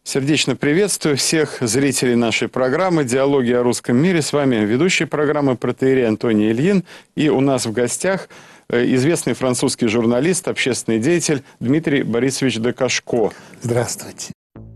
Сердечно приветствую всех зрителей нашей программы «Диалоги о русском мире». С вами ведущий программы протоиерей Антоний Ильин. И у нас в гостях известный французский журналист, общественный деятель Дмитрий Борисович де Кашко. Здравствуйте.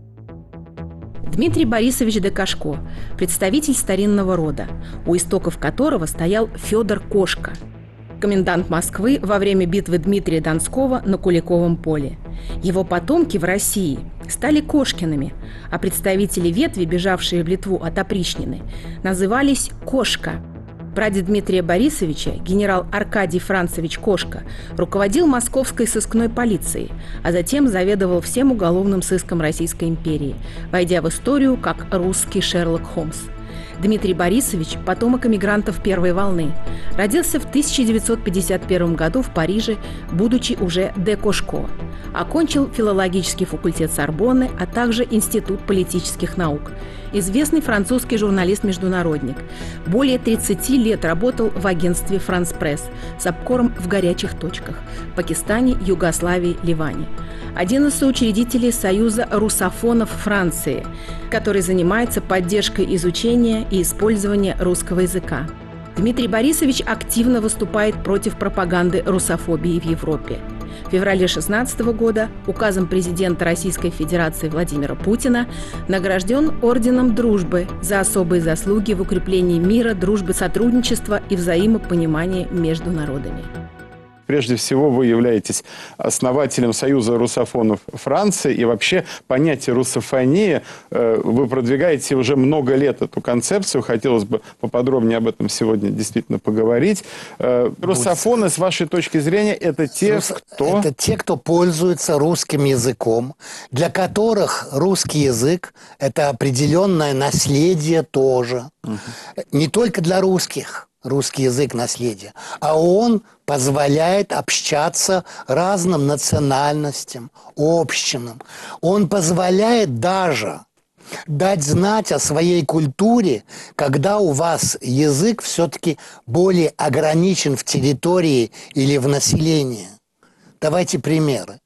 Дмитрий Борисович де Кашко – представитель старинного рода, у истоков которого стоял Федор Кошка, комендант Москвы во время битвы Дмитрия Донского на Куликовом поле. Его потомки в России стали Кошкиными, а представители ветви, бежавшие в Литву от опричнины, назывались Кошка. Прадед Дмитрия Борисовича, генерал Аркадий Францевич Кошка, руководил московской сыскной полицией, а затем заведовал всем уголовным сыском Российской империи, войдя в историю как русский Шерлок Холмс. Дмитрий Борисович – потомок эмигрантов первой волны. Родился в 1951 году в Париже, будучи уже де Кошко. Окончил филологический факультет Сорбонны, а также Институт политических наук. Известный французский журналист-международник. Более 30 лет работал в агентстве «Франс Пресс» с обкором в горячих точках – Пакистане, Югославии, Ливане. Один из соучредителей Союза русофонов Франции, который занимается поддержкой изучения и использования русского языка. Дмитрий Борисович активно выступает против пропаганды русофобии в Европе. В феврале 2016 года указом президента Российской Федерации Владимира Путина награжден Орденом Дружбы за особые заслуги в укреплении мира, дружбы, сотрудничества и взаимопонимания между народами. Прежде всего, вы являетесь основателем Союза русофонов Франции. И вообще понятие русофония вы продвигаете уже много лет эту концепцию. Хотелось бы поподробнее об этом сегодня действительно поговорить. Русофоны, с вашей точки зрения, это те, кто... Это те, кто пользуется русским языком, для которых русский язык – это определенное наследие тоже. Не только для русских. Русский язык наследие, а он позволяет общаться разным национальностям, общинам. Он позволяет даже дать знать о своей культуре, когда у вас язык все-таки более ограничен в территории или в населении. Давайте примеры.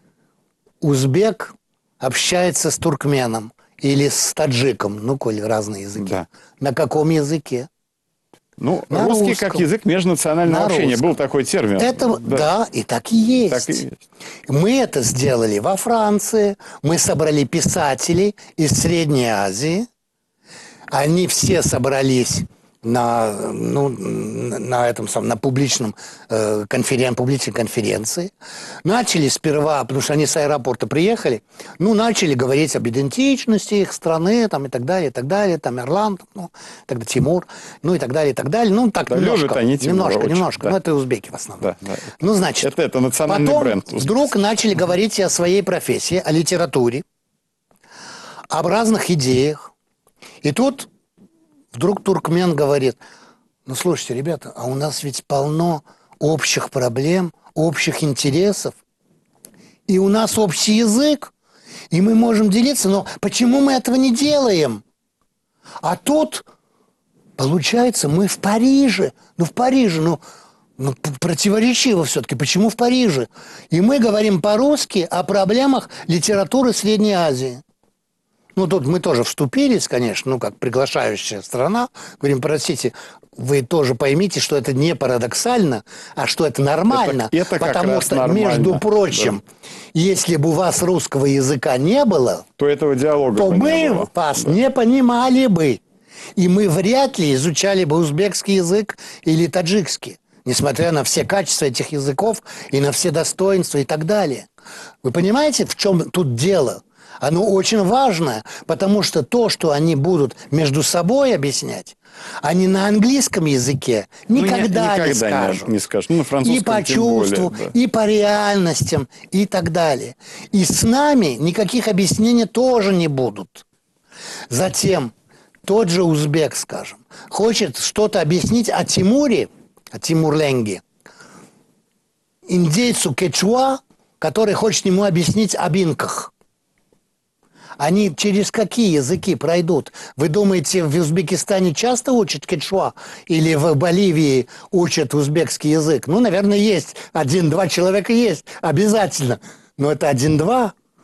Узбек общается с туркменом или с таджиком, ну, коли разные языки. Да. На каком языке? Ну, на русский русском, как язык межнационального общения. Был такой термин. Это, да, и так и есть. Так и есть. Мы это сделали во Франции. Мы собрали писателей из Средней Азии. Они все собрались на публичной конференции. Начали сперва, потому что они с аэропорта приехали, начали говорить об идентичности их страны, там, и так далее, там, Ирланд, тогда Тимур, и так далее, и так далее. Ну, так, да, немножко, немножко. Да. Это узбеки в основном. Да. Значит, это национальный потом бренд. Вдруг начали говорить о своей профессии, о литературе, об разных идеях. И тут вдруг туркмен говорит: слушайте, ребята, а у нас ведь полно общих проблем, общих интересов, и у нас общий язык, и мы можем делиться, но почему мы этого не делаем? А тут, получается, мы в Париже, противоречиво все-таки, почему в Париже? И мы говорим по-русски о проблемах литературы Средней Азии. Тут мы тоже вступились, конечно, как приглашающая страна. Говорим: простите, вы тоже поймите, что это не парадоксально, а что это нормально. Это потому что, нормально. Между прочим, если бы у вас русского языка не было, то этого диалога то мы вас не понимали бы. И мы вряд ли изучали бы узбекский язык или таджикский, несмотря на все качества этих языков и на все достоинства и так далее. Вы понимаете, в чем тут дело? Оно очень важное, потому что то, что они будут между собой объяснять, они на английском языке никогда не скажут. Не скажут. На французском и по чувству, более, да. И по реальностям, и так далее. И с нами никаких объяснений тоже не будут. Затем тот же узбек, скажем, хочет что-то объяснить о Тимуре, о Тимур-Ленге, индейцу кечуа, который хочет ему объяснить об инках. Они через какие языки пройдут? Вы думаете, в Узбекистане часто учат кечуа? Или в Боливии учат узбекский язык? Наверное, есть. 1-2 человека есть. Обязательно. Но это 1-2.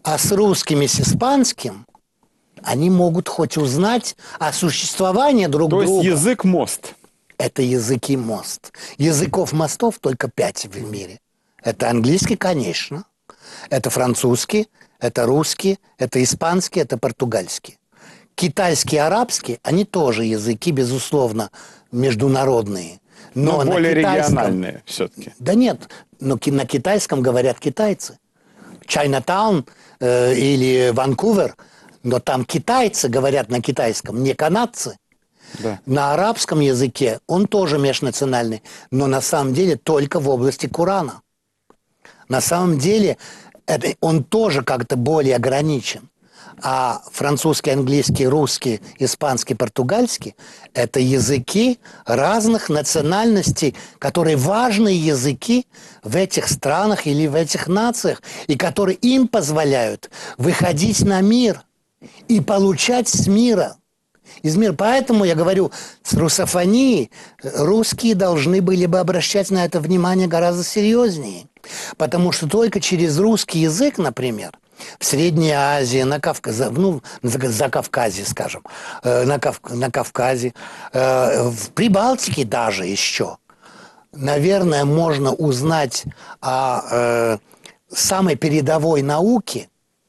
А с русскими, с испанским они могут хоть узнать о существовании друг друга. То есть язык мост. Это языки мост. Языков мостов только 5 в мире. Это английский, конечно. Это французский, это русский, это испанский, это португальский. Китайский и арабский, они тоже языки, безусловно, международные. Но более китайском... региональные все-таки. Да нет, но на китайском говорят китайцы. Чайнатаун или Ванкувер, но там китайцы говорят на китайском, не канадцы. Да. На арабском языке он тоже межнациональный, но на самом деле только в области Корана. На самом деле он тоже как-то более ограничен. А французский, английский, русский, испанский, португальский – это языки разных национальностей, которые важные языки в этих странах или в этих нациях, и которые им позволяют выходить на мир и получать с мира. Из мира. Поэтому я говорю, с русофонией русские должны были бы обращать на это внимание гораздо серьезнее. Потому что только через русский язык, например, в Средней Азии, на Кавказе, ну, за Кавказе, скажем, на Кавказе, в Прибалтике даже еще, наверное, можно узнать о самой передовой науке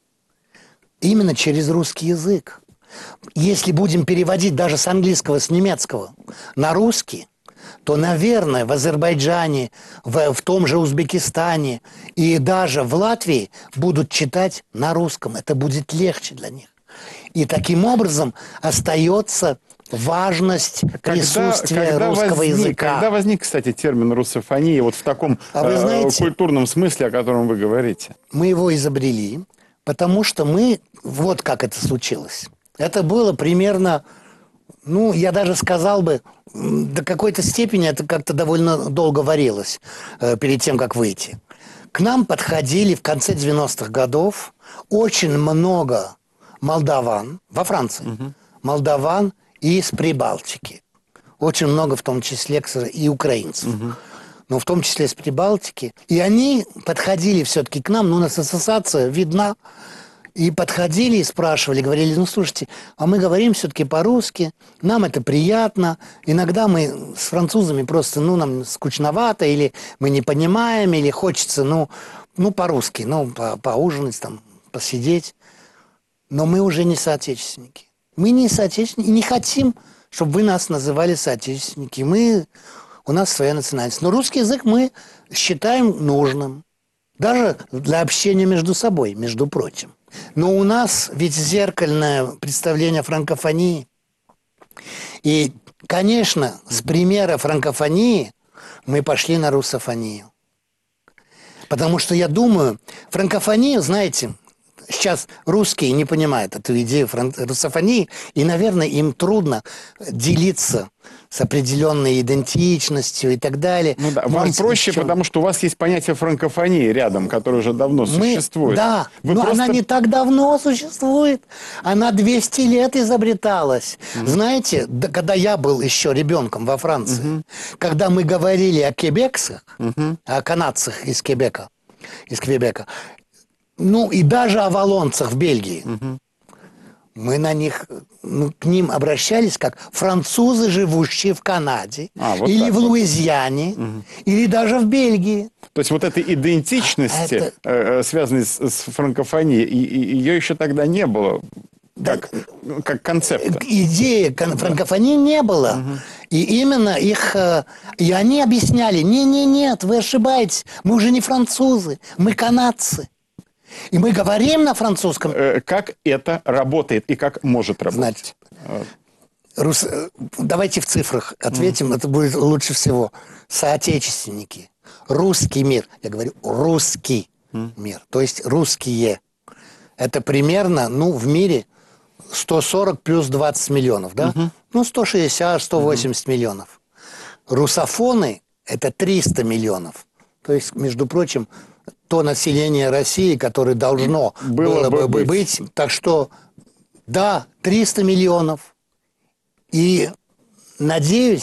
именно через русский язык. Если будем переводить даже с английского, с немецкого на русский, то, наверное, в Азербайджане, в том же Узбекистане и даже в Латвии будут читать на русском. Это будет легче для них. И таким образом остается важность присутствия русского языка. Когда возник, кстати, термин русофония вот в таком культурном смысле, о котором вы говорите? Мы его изобрели, потому что вот как это случилось. Это было примерно, ну, я даже сказал бы, до какой-то степени это как-то довольно долго варилось перед тем, как выйти. К нам подходили в конце 90-х годов очень много молдаван во Франции. Молдаван из Прибалтики. Очень много, в том числе, и украинцев. Но в том числе из Прибалтики. И они подходили все-таки к нам, ну, у нас ассоциация видна. И подходили и спрашивали, говорили, ну, слушайте, а мы говорим все-таки по-русски, нам это приятно. Иногда мы с французами просто, ну, нам скучновато, или мы не понимаем, или хочется, ну по-русски, ну, поужинать, там, посидеть. Но мы уже не соотечественники. Мы не соотечественники и не хотим, чтобы вы нас называли соотечественники. У нас своя национальность. Но русский язык мы считаем нужным. Даже для общения между собой, между прочим. Но у нас ведь зеркальное представление о франкофонии. И, конечно, с примера франкофонии мы пошли на русофонию. Потому что я думаю, франкофонию, знаете, сейчас русские не понимают эту идею русофонии, и, наверное, им трудно делиться с определенной идентичностью и так далее. Ну да, вам проще, потому что у вас есть понятие франкофонии рядом, которое уже давно существует. Да, но она не так давно существует. Она 200 лет изобреталась. Знаете, когда я был еще ребенком во Франции, когда мы говорили о кебексах, о канадцах из Квебека, ну и даже о валлонцах в Бельгии, мы на них, к ним обращались как французы, живущие в Канаде, или в Луизиане, или даже в Бельгии. То есть вот этой идентичности, связанной с франкофонией, ее еще тогда не было, как концепта. Идеи франкофонии не было. И именно их... И они объясняли, нет, вы ошибаетесь, мы уже не французы, мы канадцы. И мы говорим на французском. Как это работает и как может работать? Значит, давайте в цифрах ответим, это будет лучше всего. Соотечественники. Русский мир. Я говорю русский мир. То есть русские. Это примерно, в мире 140 плюс 20 миллионов, да? 160-180 миллионов. Русофоны – это 300 миллионов. То есть, между прочим, то население России, которое должно было бы быть. Так что, да, 300 миллионов. И, надеюсь,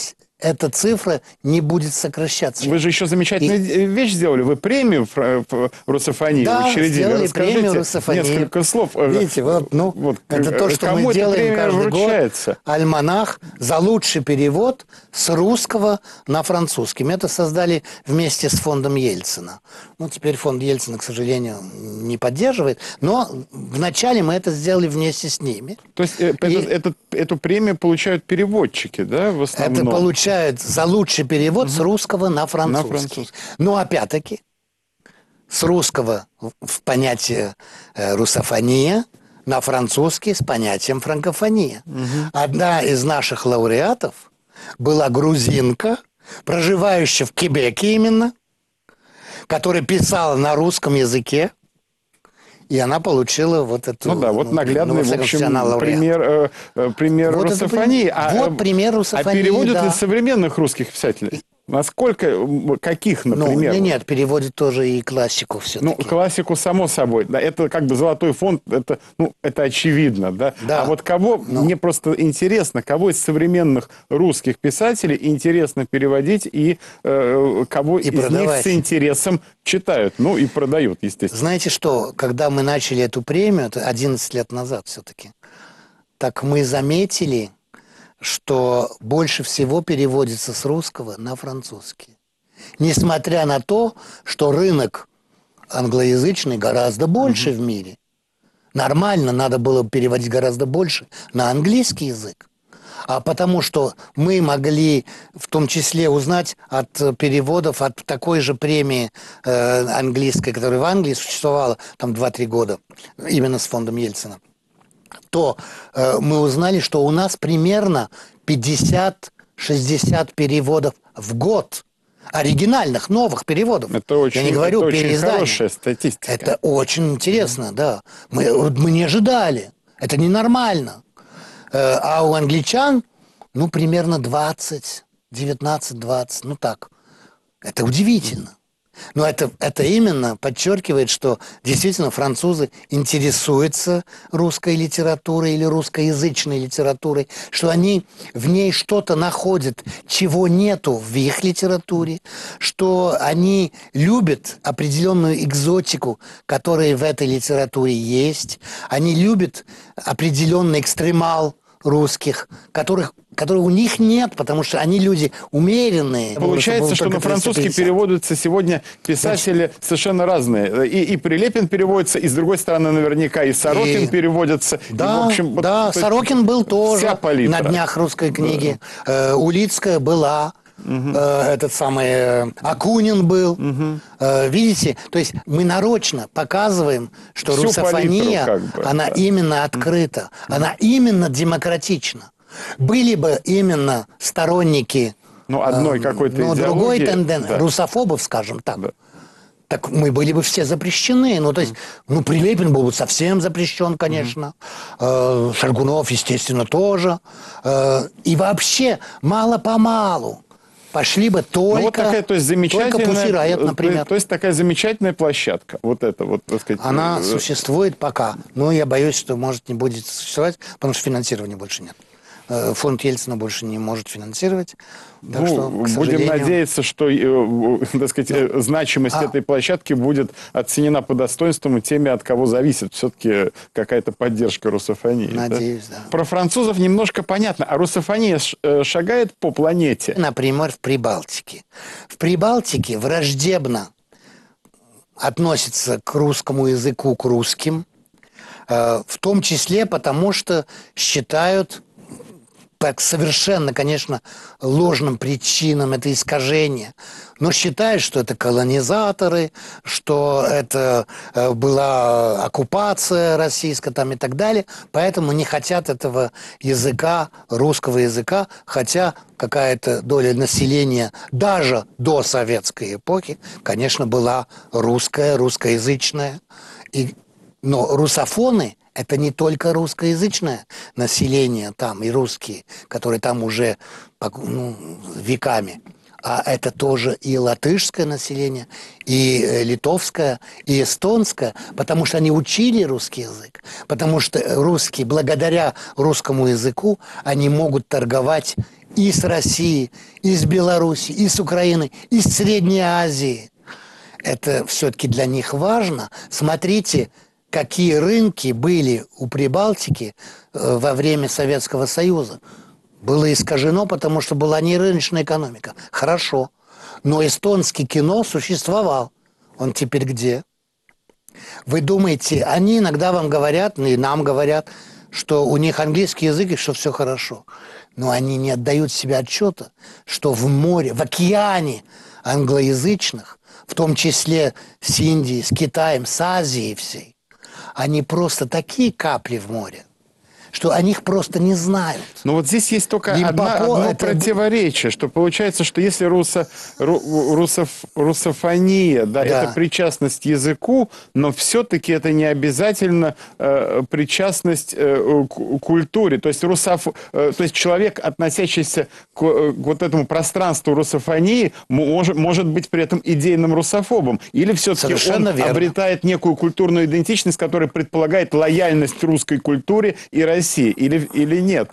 эта цифра не будет сокращаться. Вы же еще замечательную вещь сделали. Вы премию русофонии учредили. Сделали Расскажите премию русофонии. несколько слов. Видите, это то, что мы делаем каждый год. Альманах за лучший перевод с русского на французский. Мы это создали вместе с фондом Ельцина. Теперь фонд Ельцина, к сожалению, не поддерживает, но вначале мы это сделали вместе с ними. То есть эту премию получают переводчики, да, в основном? Это получают за лучший перевод с русского на французский. Но опять-таки с русского в понятие русофония, на французский с понятием франкофония. Одна из наших лауреатов была грузинка, проживающая в Квебеке именно, которая писала на русском языке. И она получила вот эту... наглядный, в общем, пример русофонии. Пример русофонии, переводят ли современных русских писателей? Каких, например? Нет, переводит тоже и классику все-таки. Классику, само собой. Да, это как бы золотой фонд, это очевидно. Да? Да. А вот мне просто интересно, кого из современных русских писателей интересно переводить и кого из них с интересом читают, и продают, естественно. Знаете что, когда мы начали эту премию, это 11 лет назад все-таки, так мы заметили, что больше всего переводится с русского на французский. Несмотря на то, что рынок англоязычный гораздо больше в мире. Нормально, надо было переводить гораздо больше на английский язык. А потому что мы могли в том числе узнать от переводов, от такой же премии английской, которая в Англии существовала там 2-3 года, именно с фондом Ельцина, то мы узнали, что у нас примерно 50-60 переводов в год. Оригинальных, новых переводов. Это очень, я не говорю очень хорошая статистика. Это очень интересно, да. Мы не ожидали. Это ненормально. А у англичан, примерно 20, 19-20, так. Это удивительно. Но это именно подчеркивает, что действительно французы интересуются русской литературой или русскоязычной литературой, что они в ней что-то находят, чего нету в их литературе, что они любят определенную экзотику, которая в этой литературе есть, они любят определенный экстремал русских, который у них нет, потому что они люди умеренные. Получается, что на французский переводятся сегодня писатели совершенно разные. И Прилепин переводится, и с другой стороны наверняка и Сорокин переводится. Да, и, в общем, Сорокин был тоже на днях русской книги. Да. Улицкая была. Этот самый Акунин был. Видите? То есть мы нарочно показываем, что всю русофония, палитру, она именно открыта, она именно демократична. Были бы именно сторонники одной какой-то идеологии, другой тенденции, русофобов, скажем так, так мы были бы все запрещены. То есть, Прилепин был бы совсем запрещен, конечно. Шаргунов, естественно, тоже. И вообще, мало-помалу пошли бы только Pussy Riot, например. То есть такая замечательная площадка. Так сказать. Она существует пока. Но я боюсь, что, может, не будет существовать, потому что финансирования больше нет. Фонд Ельцина больше не может финансировать. Так что, к сожалению... Будем надеяться, что значимость этой площадки будет оценена по достоинству теми, от кого зависит все-таки какая-то поддержка русофонии. Надеюсь, да. Про французов немножко понятно. А русофония шагает по планете? Например, в Прибалтике. В Прибалтике враждебно относятся к русскому языку, к русским, в том числе потому, что считают... так совершенно, конечно, ложным причинам это искажение, но считают, что это колонизаторы, что это была оккупация российская и так далее, поэтому не хотят этого языка, русского языка, хотя какая-то доля населения даже до советской эпохи, конечно, была русская, русскоязычная. Но русофоны – это не только русскоязычное население там и русские, которые там уже веками, а это тоже и латышское население, и литовское, и эстонское, потому что они учили русский язык, потому что русские, благодаря русскому языку, они могут торговать и с Россией, и с Белоруссией, и с Украиной, и с Средней Азией. Это все-таки для них важно. Смотрите, какие рынки были у Прибалтики во время Советского Союза. Было искажено, потому что была не рыночная экономика. Хорошо. Но эстонский кино существовал. Он теперь где? Вы думаете, они иногда вам говорят, и нам говорят, что у них английский язык и что все хорошо. Но они не отдают себе отчета, что в море, в океане англоязычных, в том числе с Индией, с Китаем, с Азией всей, они просто такие капли в море, что о них просто не знают. Но вот здесь есть только одно противоречие, что получается, что если русофония, да, это причастность языку, но все-таки это не обязательно причастность к культуре. То есть, то есть человек, относящийся к вот этому пространству русофонии, может быть при этом идейным русофобом. Или все-таки он обретает некую культурную идентичность, которая предполагает лояльность русской культуре и России. Или нет?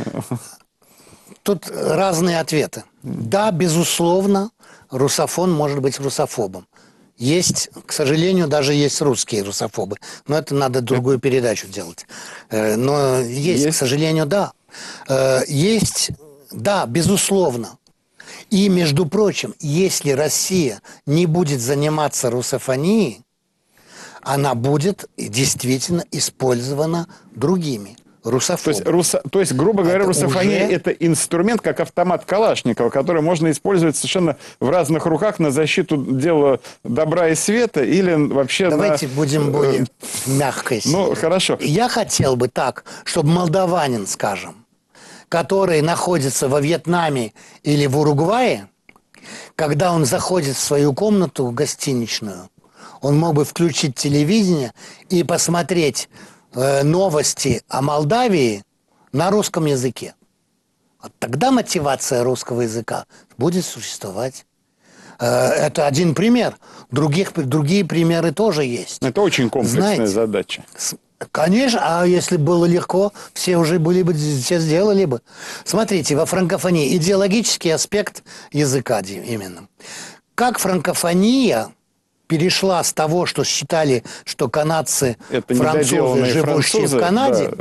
Тут разные ответы. Да, безусловно, русофон может быть русофобом. Есть, к сожалению, даже есть русские русофобы. Но это надо другую передачу делать. Но есть, к сожалению, да. Есть, да, безусловно. И, между прочим, если Россия не будет заниматься русофонией, она будет действительно использована другими. То есть, грубо говоря, русофония это инструмент, как автомат Калашникова, который можно использовать совершенно в разных руках на защиту дела добра и света или вообще... Давайте будем более мягкой. Ну, хорошо. Я хотел бы так, чтобы молдаванин, скажем, который находится во Вьетнаме или в Уругвае, когда он заходит в свою комнату гостиничную, он мог бы включить телевидение и посмотреть новости о Молдавии на русском языке. Вот тогда мотивация русского языка будет существовать. Это один пример. Другие примеры тоже есть. Это очень комплексная задача. Конечно, а если было легко, все уже были бы, все сделали бы. Смотрите, во франкофонии идеологический аспект языка именно. Как франкофония перешла с того, что считали, что канадцы, это французы, живущие в Канаде,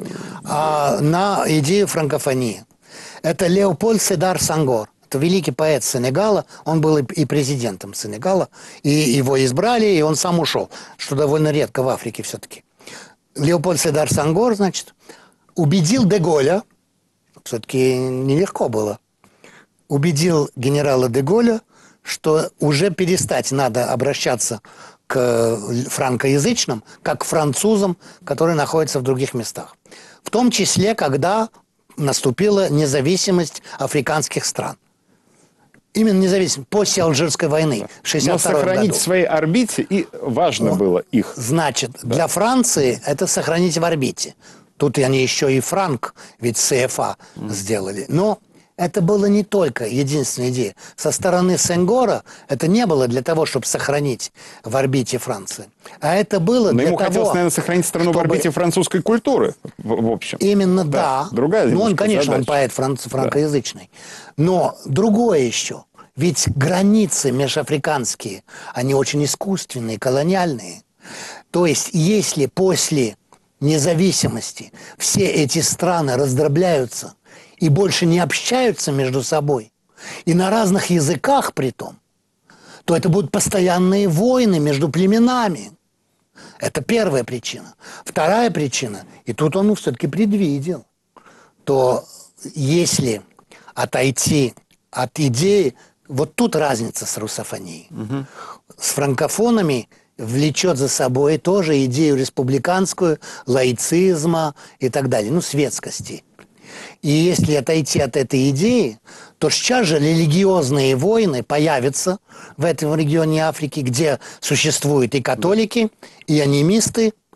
на идею франкофонии. Это Леополь Седар Сангор. Это великий поэт Сенегала. Он был и президентом Сенегала. И его избрали, и он сам ушел. Что довольно редко в Африке все-таки. Леополь Седар Сангор, значит, убедил де Голля, все-таки нелегко было, убедил генерала де Голля, что уже перестать надо обращаться к франкоязычным, как к французам, которые находятся в других местах. В том числе, когда наступила независимость африканских стран. Именно независимость после Алжирской войны в 1962 году. Но сохранить в своей орбите и важно было их. Значит, для Франции это сохранить в орбите. Тут они еще и франк, ведь ЦФА сделали. Но это было не только единственная идея. Со стороны Сенгора это не было для того, чтобы сохранить в орбите Франции. А это было для того... Но ему хотелось, наверное, сохранить страну в орбите французской культуры, в общем. Именно, да. Другая ну, он, конечно, задача. Он поэт франкоязычный. Но другое еще. Ведь границы межафриканские, они очень искусственные, колониальные. То есть, если после независимости все эти страны раздробляются и больше не общаются между собой, и на разных языках притом, то это будут постоянные войны между племенами. Это первая причина. Вторая причина, и тут он все-таки предвидел, то если отойти от идеи, вот тут разница с русофонией. С франкофонами влечет за собой тоже идею республиканскую, лаицизма и так далее, ну, светскости. И если отойти от этой идеи, то сейчас же религиозные войны появятся в этом регионе Африки, где существуют и католики, и анимисты,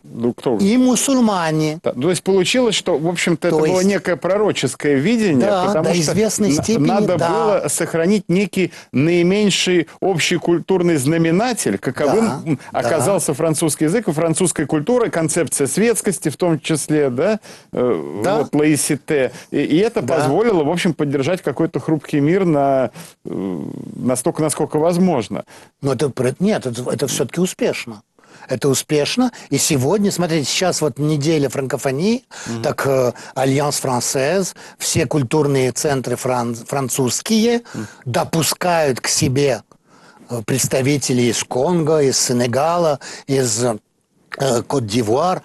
Ну, кто? И мусульмане. Да, то есть получилось, что, в общем-то, это было некое пророческое видение, да, потому до что известной степени, надо да. было сохранить некий наименьший общий культурный знаменатель, каковым оказался французский язык и французская культура, концепция светскости в том числе, да, вот лаïcité. И это позволило, в общем, поддержать какой-то хрупкий мир настолько, насколько возможно. Но это все-таки успешно. Это успешно. И сегодня, смотрите, сейчас вот неделя франкофонии, так Альянс Франсез, все культурные центры французские допускают к себе представителей из Конго, из Сенегала, из Кот-д'Ивуар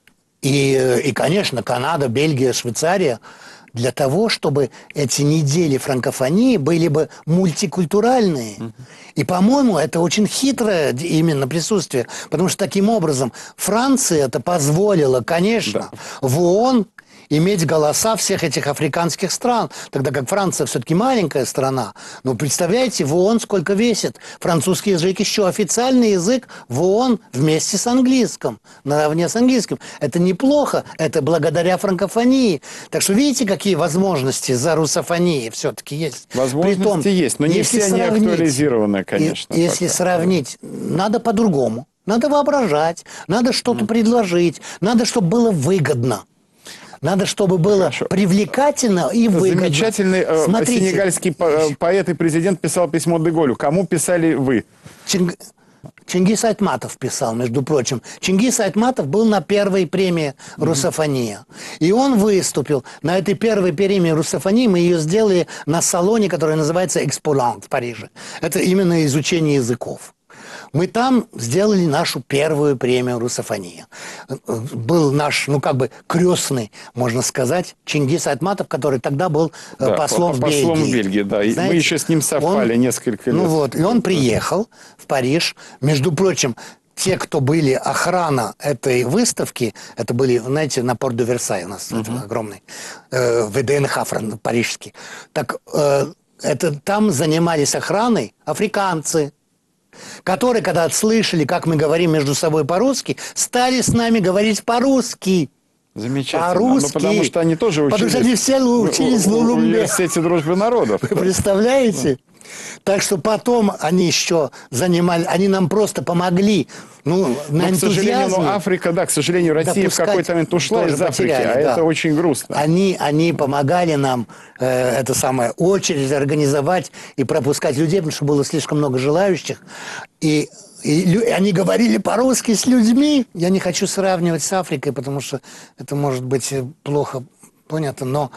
и, конечно, Канада, Бельгия, Швейцария, для того, чтобы эти недели франкофонии были бы мультикультуральные. И, по-моему, это очень хитрое именно присутствие, потому что таким образом Франция это позволила, конечно, в ООН иметь голоса всех этих африканских стран, тогда как Франция все-таки маленькая страна. Но представляете, в ООН сколько весит? Французский язык еще официальный язык в ООН вместе с английским, наравне с английским. Это неплохо, это благодаря франкофонии. Так что видите, какие возможности за русофонией все-таки есть? Возможности есть, но не все они актуализированы, конечно. Если сравнить, надо по-другому. Надо воображать, надо что-то предложить, надо, чтобы было выгодно. Надо, чтобы было привлекательно и выгодно. Замечательный сенегальский поэт и президент писал письмо де-Голлю. Кому писали вы? Чингис Айтматов писал, между прочим. Чингис Айтматов был на первой премии «Русофония». И он выступил на этой первой премии «Русофонии». Мы ее сделали на салоне, который называется «Эксполант» в Париже. Это именно изучение языков. Мы там сделали нашу первую премию «Русофония». Был наш, крестный, можно сказать, Чингис Айтматов, который тогда был послом в Бельгии. Послом в Бельгии, да. Знаете, мы еще с ним совпали несколько лет. И он приехал в Париж. Между прочим, те, кто были охрана этой выставки, это были, знаете, на Порт-де-Версай у нас огромный, ВДНХ парижский. Так там занимались охраной африканцы, которые, когда слышали, как мы говорим между собой по-русски, стали с нами говорить по-русски. Замечательно. По-русски. Потому что они тоже учились. Потому что они все учились в университете дружбы народов. Вы представляете? Так что потом они еще занимали, они нам просто помогли. На энтузиазме. К сожалению, Африка, к сожалению, Россия в какой-то момент ушла из Африки, это очень грустно. Они помогали нам очередь организовать и пропускать людей, потому что было слишком много желающих. И они говорили по-русски с людьми. Я не хочу сравнивать с Африкой, потому что это может быть плохо понятно, но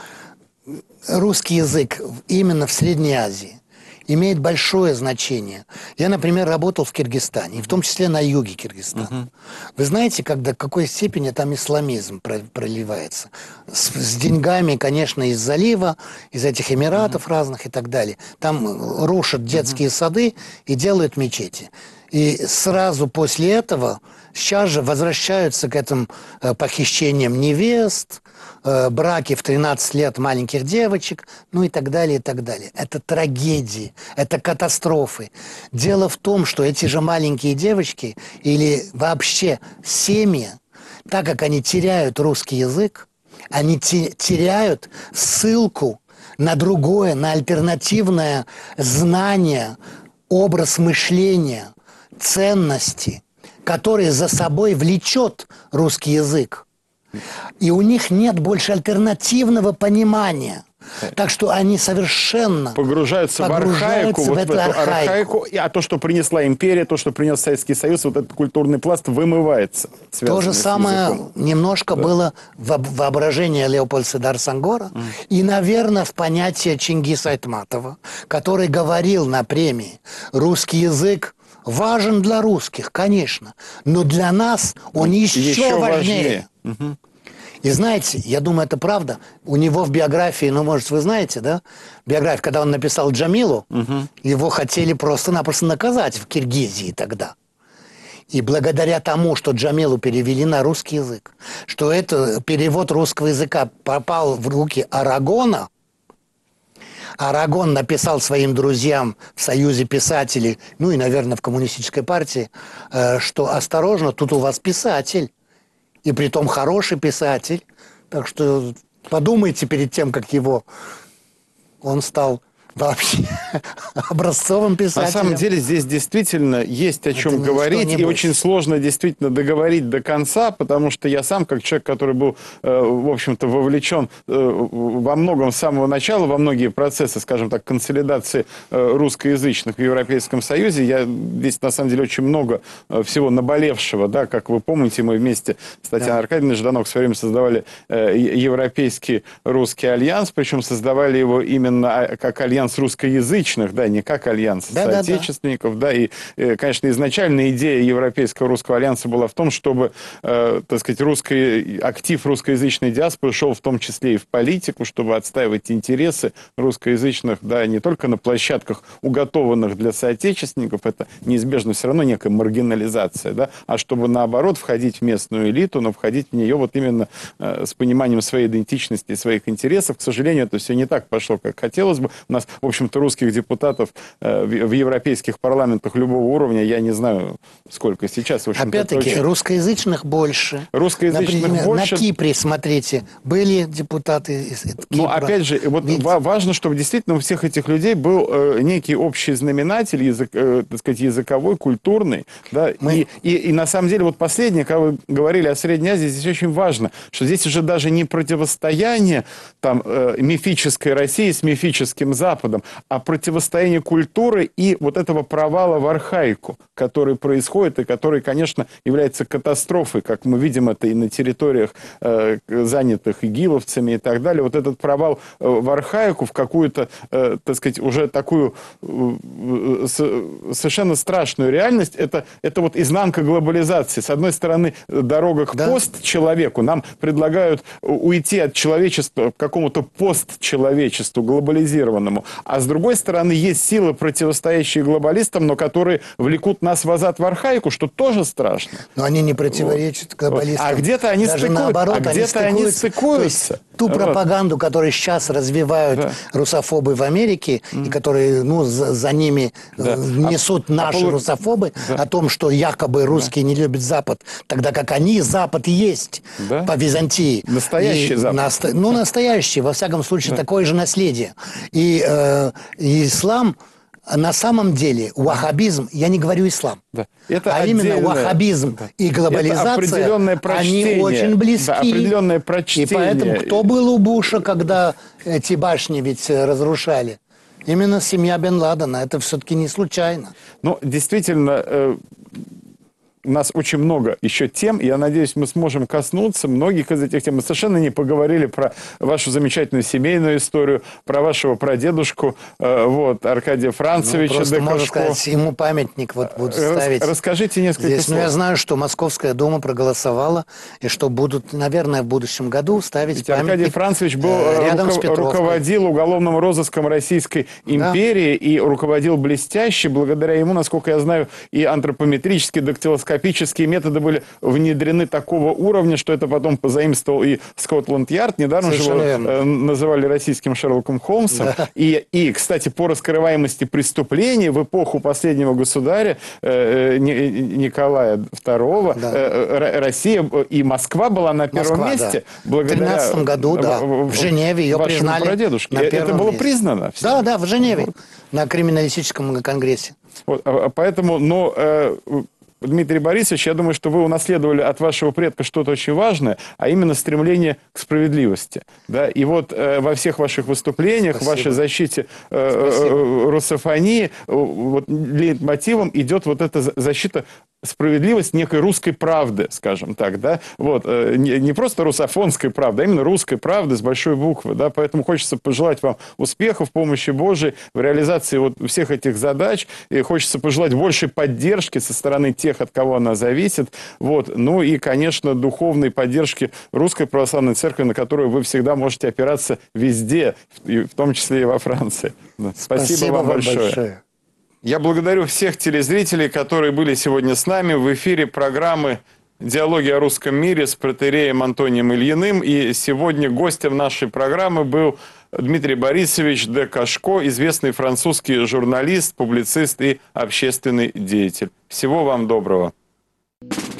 русский язык именно в Средней Азии имеет большое значение. Я, например, работал в Киргизстане, и в том числе на юге Киргизстана. Вы знаете, в какой степени там исламизм проливается? С деньгами, конечно, из залива, из этих эмиратов разных и так далее. Там рушат детские сады и делают мечети. И сразу после этого сейчас же возвращаются к этим похищениям невест, браки в 13 лет маленьких девочек, и так далее, и так далее. Это трагедии, это катастрофы. Дело в том, что эти же маленькие девочки или вообще семьи, так как они теряют русский язык, они теряют ссылку на другое, на альтернативное знание, образ мышления, ценности, которые за собой влечет русский язык. И у них нет больше альтернативного понимания. Так что они совершенно погружаются в архаику, в эту архаику. А то, что принесла империя, то, что принес Советский Союз, вот этот культурный пласт вымывается. То же самое немножко было в воображении Леопольда Седар Сенгора и, наверное, в понятии Чингиса Айтматова, который говорил на премии: русский язык важен для русских, конечно, но для нас он еще важнее. И знаете, я думаю, это правда. У него в биографии, может, вы знаете, да? Биография, когда он написал Джамилу, его хотели просто-напросто наказать в Киргизии тогда. И благодаря тому, что Джамилу перевели на русский язык, что это перевод русского языка попал в руки Арагона, Арагон написал своим друзьям в Союзе писателей, и, наверное, в Коммунистической партии, что осторожно, тут у вас писатель. И притом хороший писатель. Так что подумайте перед тем, как он стал вообще образцовым писателем. На самом деле здесь действительно есть о чем говорить, и очень сложно действительно договорить до конца, потому что я сам, как человек, который был, в общем-то, вовлечен во многом с самого начала, во многие процессы, скажем так, консолидации русскоязычных в Европейском Союзе, я здесь, на самом деле, очень много всего наболевшего, да, как вы помните, мы вместе с Татьяной Аркадьевной Жданок в свое время создавали Европейский русский альянс, причем создавали его именно как альянс русскоязычных, да, не как альянс соотечественников, да, и, конечно, изначальная идея Европейского русского альянса была в том, чтобы, так сказать, актив русскоязычной диаспоры шел в том числе и в политику, чтобы отстаивать интересы русскоязычных, да, не только на площадках, уготованных для соотечественников, это неизбежно все равно некая маргинализация, да, а чтобы, наоборот, входить в местную элиту, но входить в нее вот именно с пониманием своей идентичности и своих интересов. К сожалению, это все не так пошло, как хотелось бы. У нас, в общем-то, русских депутатов в европейских парламентах любого уровня, я не знаю, сколько сейчас. Опять-таки, русскоязычных больше. Русскоязычных Например, больше. На Кипре, смотрите, были депутаты из Кипра. Но, опять же, вот важно, чтобы действительно у всех этих людей был некий общий знаменатель, так сказать, языковой, культурный. Да? И на самом деле, вот последнее, когда вы говорили о Средней Азии, здесь очень важно, что здесь уже даже не противостояние там, мифической России с мифическим Западом, а противостояние культуры и вот этого провала в архаику, который происходит и который, конечно, является катастрофой, как мы видим это и на территориях, занятых игиловцами и так далее. Вот этот провал в архаику, в какую-то, так сказать, уже такую совершенно страшную реальность, это вот изнанка глобализации. С одной стороны, дорога к постчеловеку. Нам предлагают уйти от человечества к какому-то постчеловечеству, глобализированному. А с другой стороны, есть силы, противостоящие глобалистам, но которые влекут нас назад в архаику, что тоже страшно. Но они не противоречат глобалистам. А где-то они стыкуются. То есть ту пропаганду, которую сейчас развивают русофобы в Америке, и которые за ними несут наши русофобы, о том, что якобы русские не любят Запад, тогда как они, Запад есть по Византии. Настоящий Запад. Настоящий, во всяком случае, такое же наследие. И ислам, на самом деле, ваххабизм, я не говорю ислам, это именно ваххабизм и глобализация, они очень близки. Определенное прочтение. И поэтому кто был у Буша, когда эти башни ведь разрушали? Именно семья Бен Ладена. Это все-таки не случайно. Ну, действительно, у нас очень много еще тем, и я надеюсь, мы сможем коснуться многих из этих тем. Мы совершенно не поговорили про вашу замечательную семейную историю, про вашего прадедушку, Аркадия Францевича просто, можно сказать, ему памятник будут ставить. Расскажите несколько слов. Я знаю, что Московская дума проголосовала, и что будут, наверное, в будущем году ставить памятник. Аркадий Францевич руководил уголовным розыском Российской империи и руководил блестяще. Благодаря ему, насколько я знаю, и антропометрические, дактилоскопические методы были внедрены такого уровня, что это потом позаимствовал и Скотланд-Ярд. Недаром же его называли российским Шерлоком Холмсом. Да. И, кстати, по раскрываемости преступлений в эпоху последнего государя Николая II Россия и Москва была на первом месте. Благодаря в 13 году, в Женеве ее признали. Прадедушке. Это было признано. Да, в Женеве, на криминалистическом конгрессе. Поэтому, Дмитрий Борисович, я думаю, что вы унаследовали от вашего предка что-то очень важное, а именно стремление к справедливости. Да? И во всех ваших выступлениях, в вашей защите русофонии, лейтмотивом идет эта защита справедливости некой русской правды, скажем так. Да? Не просто русофонской правды, а именно русской правды с большой буквы. Да? Поэтому хочется пожелать вам успехов, помощи Божией в реализации всех этих задач. И хочется пожелать большей поддержки со стороны тех, от кого она зависит. Ну и, конечно, духовной поддержки Русской Православной Церкви, на которую вы всегда можете опираться везде, в том числе и во Франции. Спасибо вам большое. Я благодарю всех телезрителей, которые были сегодня с нами в эфире программы «Диалоги о русском мире» с протоиереем Антонием Ильиным. И сегодня гостем нашей программы был Дмитрий Борисович де Кашко, известный французский журналист, публицист и общественный деятель. Всего вам доброго.